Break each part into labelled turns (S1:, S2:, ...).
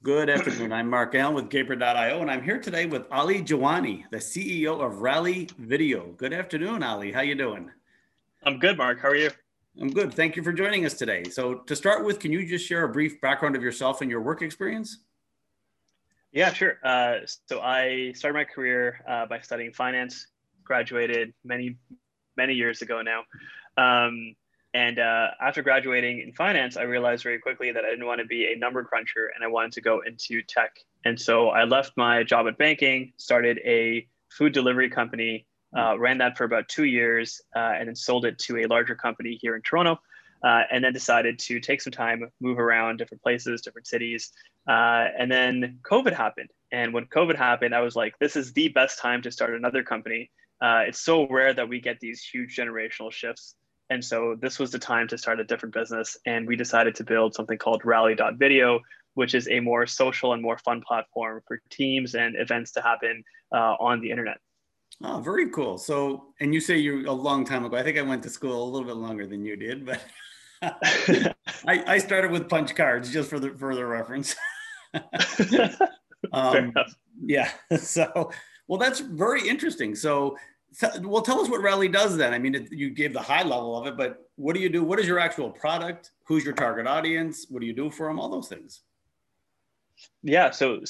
S1: Good afternoon. I'm Mark Allen with Gaper.io, and I'm here today with Ali Jawani, the CEO of Rally Video. Good afternoon, Ali. How you doing?
S2: I'm good, Mark. How are you?
S1: I'm good. Thank you for joining us today. So to start with, can you just share a brief background of yourself and your work experience?
S2: Yeah, sure. So I started my career by studying finance, graduated many years ago now. And after graduating in finance, I realized very quickly that I didn't want to be a number cruncher and I wanted to go into tech. And so I left my job at banking, started a food delivery company, ran that for about 2 years, and then sold it to a larger company here in Toronto. And then decided to take some time, move around different places, different cities. And then COVID happened. And when COVID happened, I was like, this is the best time to start another company. It's so rare that we get these huge generational shifts. And so this was the time to start a different business. And we decided to build something called Rally.video, which is a more social and more fun platform for teams and events to happen on the internet.
S1: Oh, very cool. So, and you say you're a long time ago. I think I went to school a little bit longer than you did, but I started with punch cards just for the further reference. Yeah. So, well, that's very interesting. So, well, tell us what Rally does then. I mean, you gave the high level of it, but what do you do? What is your actual product? Who's your target audience? What do you do for them? All those things.
S2: Yeah,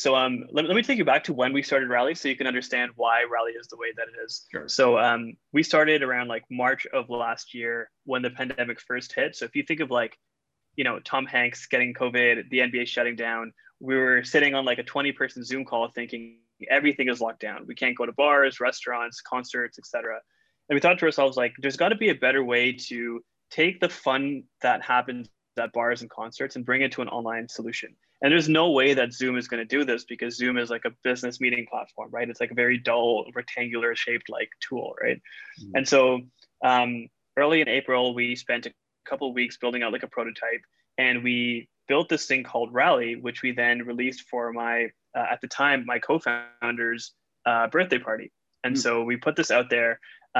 S2: let me take you back to when we started Rally so you can understand why Rally is the way that it is.
S1: Sure.
S2: So we started around like March of last year when the pandemic first hit. So if you think of like, Tom Hanks getting COVID, the NBA shutting down, we were sitting on like a 20-person Zoom call thinking everything is locked down. We can't go to bars, restaurants, concerts, etc. And we thought to ourselves, like, there's got to be a better way to take the fun that happens at bars and concerts and bring it to an online solution. And there's no way that Zoom is going to do this because Zoom is like a business meeting platform, right? It's like a very dull, rectangular shaped like tool, right? Mm-hmm. And so early in April, we spent a couple of weeks building out like a prototype, and we built this thing called Rally, which we then released for my, at the time, my co-founder's birthday party. And so we put this out there.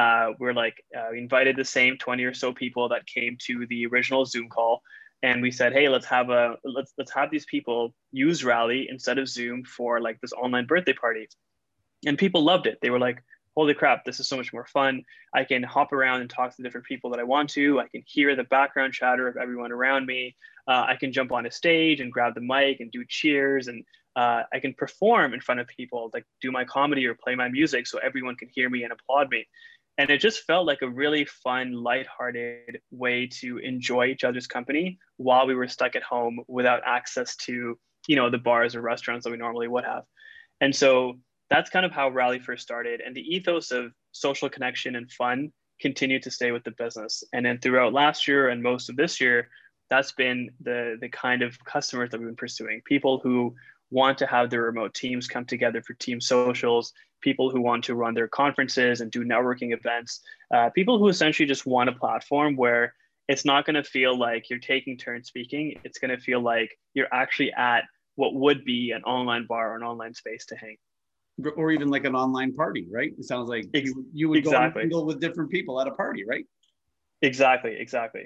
S2: We invited the same 20 or so people that came to the original Zoom call. And we said, hey, let's have these people use Rally instead of Zoom for like this online birthday party. And people loved it. They were like, holy crap, this is so much more fun. I can hop around and talk to different people that I want to. I can hear the background chatter of everyone around me. I can jump on a stage and grab the mic and do cheers. And I can perform in front of people, like do my comedy or play my music so everyone can hear me and applaud me. And it just felt like a really fun, lighthearted way to enjoy each other's company while we were stuck at home without access to, the bars or restaurants that we normally would have. And so that's kind of how Rally first started. And the ethos of social connection and fun continued to stay with the business. And then throughout last year and most of this year, that's been the kind of customers that we've been pursuing. People who want to have their remote teams come together for team socials, people who want to run their conferences and do networking events, people who essentially just want a platform where it's not going to feel like you're taking turns speaking. It's going to feel like you're actually at what would be an online bar or an online space to hang.
S1: Or even like an online party, right? It sounds like you would go and mingle with different people at a party, right?
S2: Exactly.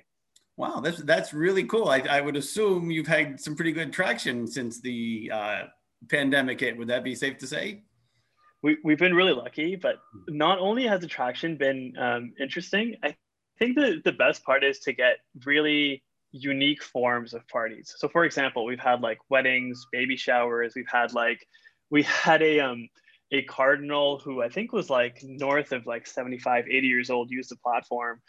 S1: Wow, that's really cool. I would assume you've had some pretty good traction since the pandemic hit. Would that be safe to say?
S2: We've been really lucky, but not only has the traction been interesting, I think the best part is to get really unique forms of parties. So for example, we've had like weddings, baby showers. We had a cardinal who I think was like north of like 75, 80 years old use the platform.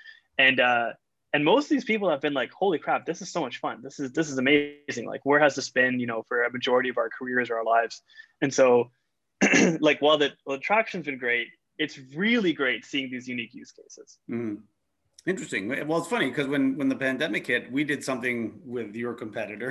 S2: And most of these people have been like, holy crap, this is so much fun. This is amazing. Like, where has this been, for a majority of our careers or our lives? And so like, while the attraction's been great, it's really great seeing these unique use cases.
S1: Mm. Interesting. Well, it's funny because when the pandemic hit, we did something with your competitor.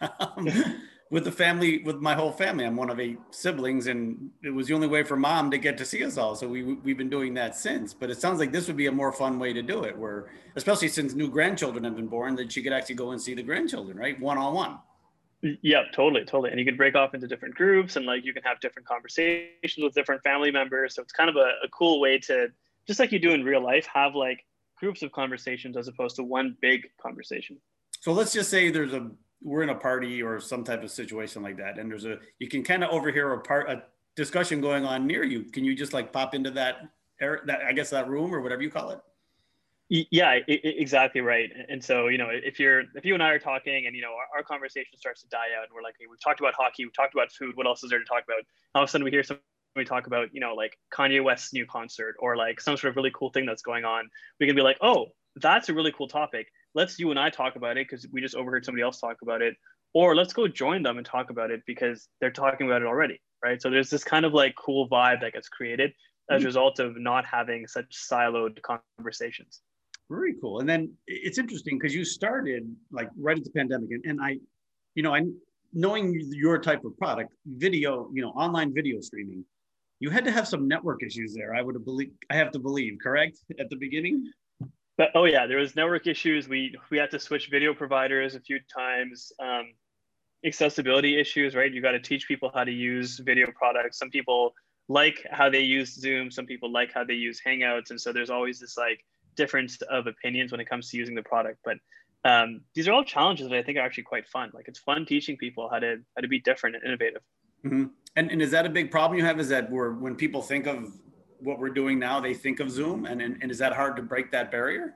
S1: With the family, with my whole family. I'm one of 8 siblings, and it was the only way for mom to get to see us all. So we've been doing that since. But it sounds like this would be a more fun way to do it, where, especially since new grandchildren have been born, that she could actually go and see the grandchildren, right? One-on-one.
S2: Yeah, totally. And you can break off into different groups, and like you can have different conversations with different family members. So it's kind of a cool way to, just like you do in real life, have like groups of conversations as opposed to one big conversation.
S1: So let's just say there's we're in a party or some type of situation like that, and you can kind of overhear a discussion going on near you. Can you just like pop into that I guess that room or whatever you call it?
S2: Yeah, exactly right. And so, if you and I are talking and, our conversation starts to die out and we're like, hey, we've talked about hockey, we've talked about food, what else is there to talk about? All of a sudden we hear somebody talk about, like Kanye West's new concert or like some sort of really cool thing that's going on. We can be like, oh, that's a really cool topic. Let's you and I talk about it because we just overheard somebody else talk about it. Or let's go join them and talk about it because they're talking about it already, right? So there's this kind of like cool vibe that gets created as a result of not having such siloed conversations.
S1: Very cool. And then it's interesting because you started like right at the pandemic, and I knowing your type of product, video, online video streaming, you had to have some network issues there. I have to believe, correct, at the beginning?
S2: But oh yeah, there was network issues. We had to switch video providers a few times. Accessibility issues, right? You got to teach people how to use video products. Some people like how they use Zoom. Some people like how they use Hangouts, and so there's always this like difference of opinions when it comes to using the product. But these are all challenges that I think are actually quite fun. Like it's fun teaching people how to be different and innovative.
S1: Mm-hmm. And is that a big problem you have? Is that when people think of what we're doing now, they think of Zoom, and is that hard to break that barrier?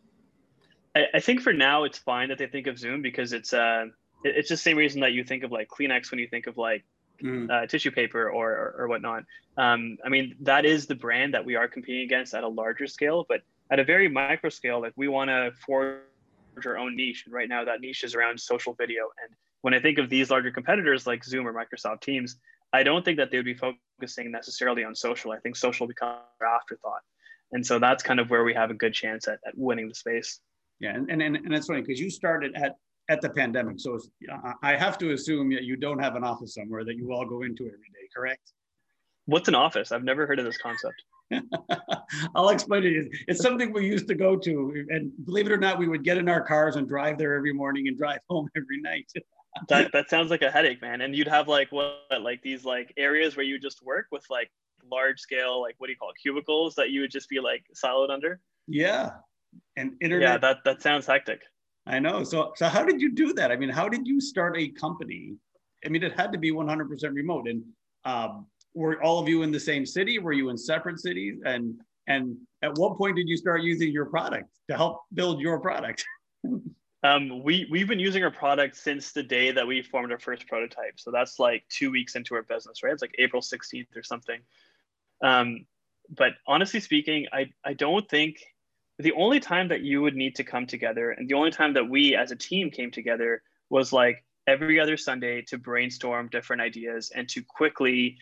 S2: I think for now it's fine that they think of Zoom because it's the same reason that you think of like Kleenex when you think of like tissue paper or whatnot. I mean, that is the brand that we are competing against at a larger scale, but at a very micro scale, like we want to forge our own niche. And right now that niche is around social video. And when I think of these larger competitors like Zoom or Microsoft Teams, I don't think that they would be focusing necessarily on social. I think social will become an afterthought. And so that's kind of where we have a good chance at winning the space.
S1: Yeah, and it's funny because you started at the pandemic. So I have to assume that you don't have an office somewhere that you all go into every day, correct?
S2: What's an office? I've never heard of this concept.
S1: I'll explain it. It's something we used to go to, and believe it or not, we would get in our cars and drive there every morning and drive home every night.
S2: that sounds like a headache, man. And you'd have like like these like areas where you just work with like large scale, like what do you call it, cubicles that you would just be like siloed under.
S1: Yeah, and internet.
S2: Yeah, that sounds hectic.
S1: I know. So how did you do that? I mean, how did you start a company? I mean, it had to be 100% remote, and were all of you in the same city? Were you in separate cities? And at what point did you start using your product to help build your product?
S2: We've been using our product since the day that we formed our first prototype. So that's like 2 weeks into our business, right? It's like April 16th or something. But honestly speaking, I don't think the only time that you would need to come together and the only time that we as a team came together was like every other Sunday to brainstorm different ideas and to quickly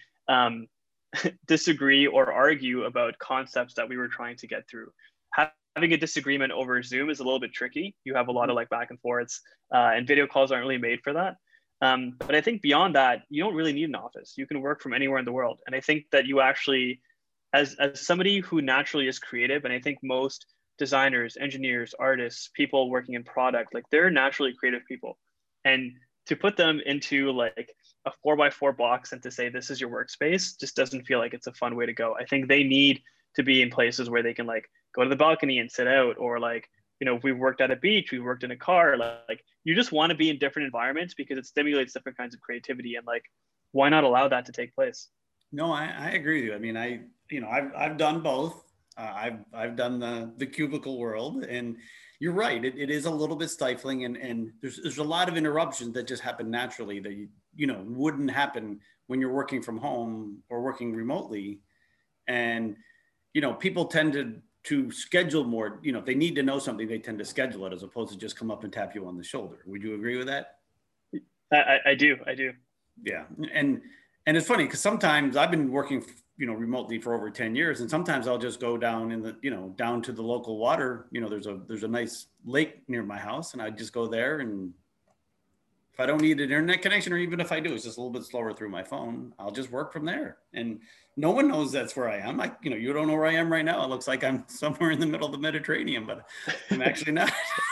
S2: disagree or argue about concepts that we were trying to get through. Having a disagreement over Zoom is a little bit tricky. You have a lot of like back and forths, and video calls aren't really made for that. But I think beyond that, you don't really need an office. You can work from anywhere in the world. And I think that you actually, as somebody who naturally is creative, and I think most designers, engineers, artists, people working in product, like they're naturally creative people. And to put them into like a 4x4 box and to say this is your workspace just doesn't feel like it's a fun way to go. I think they need to be in places where they can like go to the balcony and sit out, or like, we've worked at a beach, we've worked in a car, like you just want to be in different environments because it stimulates different kinds of creativity, and like why not allow that to take place?
S1: No, I agree with you. I mean, I've done both. I've done the cubicle world, and you're right. It is a little bit stifling, and there's a lot of interruptions that just happen naturally that wouldn't happen when you're working from home or working remotely. And people tend to schedule more. If they need to know something, they tend to schedule it as opposed to just come up and tap you on the shoulder. Would you agree with that?
S2: I do.
S1: Yeah, and it's funny because sometimes I've been working remotely for over 10 years. And sometimes I'll just go down down to the local water. There's a nice lake near my house, and I just go there. And if I don't need an internet connection, or even if I do, it's just a little bit slower through my phone, I'll just work from there. And no one knows that's where I am. You don't know where I am right now. It looks like I'm somewhere in the middle of the Mediterranean, but I'm actually not.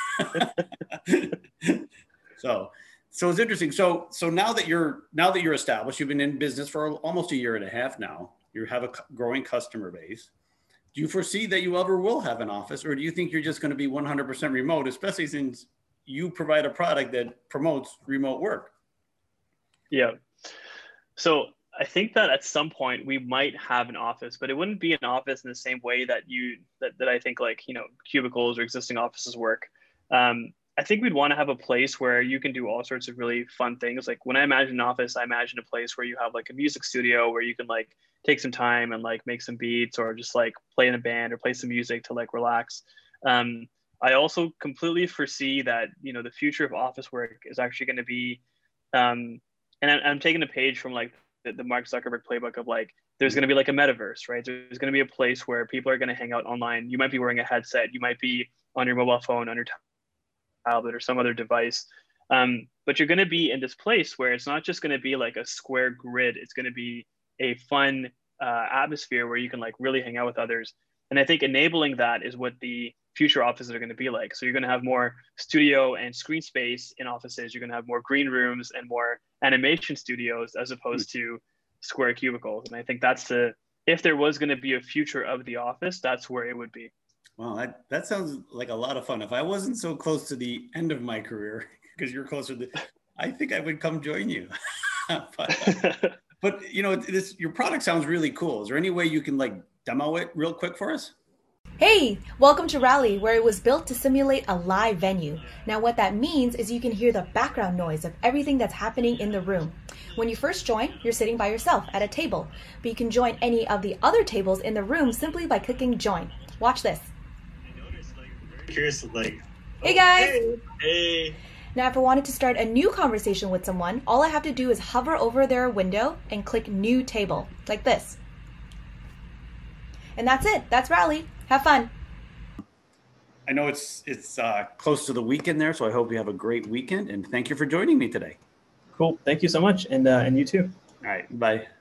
S1: So it's interesting. So now that you're established, you've been in business for almost a year and a half now. You have a growing customer base. Do you foresee that you ever will have an office, or do you think you're just going to be 100% remote, especially since you provide a product that promotes remote work.
S2: Yeah. So I think that at some point we might have an office, but it wouldn't be an office in the same way that that I think like, cubicles or existing offices work. I think we'd want to have a place where you can do all sorts of really fun things. Like when I imagine an office, I imagine a place where you have like a music studio where you can like take some time and like make some beats or just like play in a band or play some music to like relax. I also completely foresee that, the future of office work is actually going to be, and I'm taking a page from like the Mark Zuckerberg playbook of like, there's going to be like a metaverse, right? There's going to be a place where people are going to hang out online. You might be wearing a headset. You might be on your mobile phone, on your tablet or some other device. But you're going to be in this place where it's not just going to be like a square grid. It's going to be a fun atmosphere where you can like really hang out with others. And I think enabling that is what the future offices are going to be like. So you're going to have more studio and screen space in offices. You're going to have more green rooms and more animation studios as opposed to square cubicles. And I think if there was going to be a future of the office, that's where it would be.
S1: Well, that sounds like a lot of fun. If I wasn't so close to the end of my career, because you're closer to, I think I would come join you. But your product sounds really cool. Is there any way you can like demo it real quick for us?
S3: Hey, welcome to Rally, where it was built to simulate a live venue. Now what that means is you can hear the background noise of everything that's happening in the room. When you first join, you're sitting by yourself at a table, but you can join any of the other tables in the room simply by clicking join. Watch this.
S4: Curious, like,
S3: hey guys!
S4: Hey!
S3: Now if I wanted to start a new conversation with someone, all I have to do is hover over their window and click new table, like this. And that's it. That's Rally. Have fun.
S1: I know it's close to the weekend there, so I hope you have a great weekend, and thank you for joining me today.
S5: Cool. Thank you so much, and you too.
S1: All right. Bye.